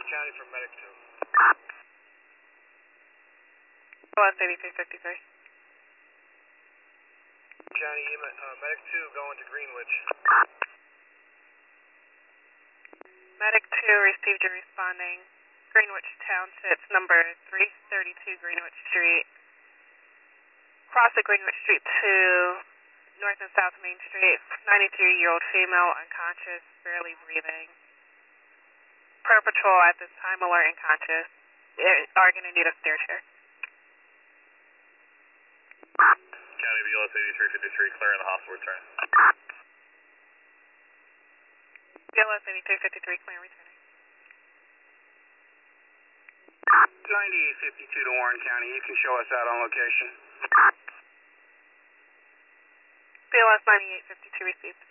County from Medic 2. BLS 8353. County, Medic 2 going to Greenwich. Medic 2 received your responding. Greenwich Townships, number 332 Greenwich Street. Cross the Greenwich Street to North and South Main Street. 93-year-old female, unconscious, barely breathing. Per patrol at this time, alert and conscious. They are going to need a stair chair. County BLS 8353, clearing the hospital return. BLS 8353, clear returning. 9852 to Warren County, you can show us out on location. BLS 9852 received.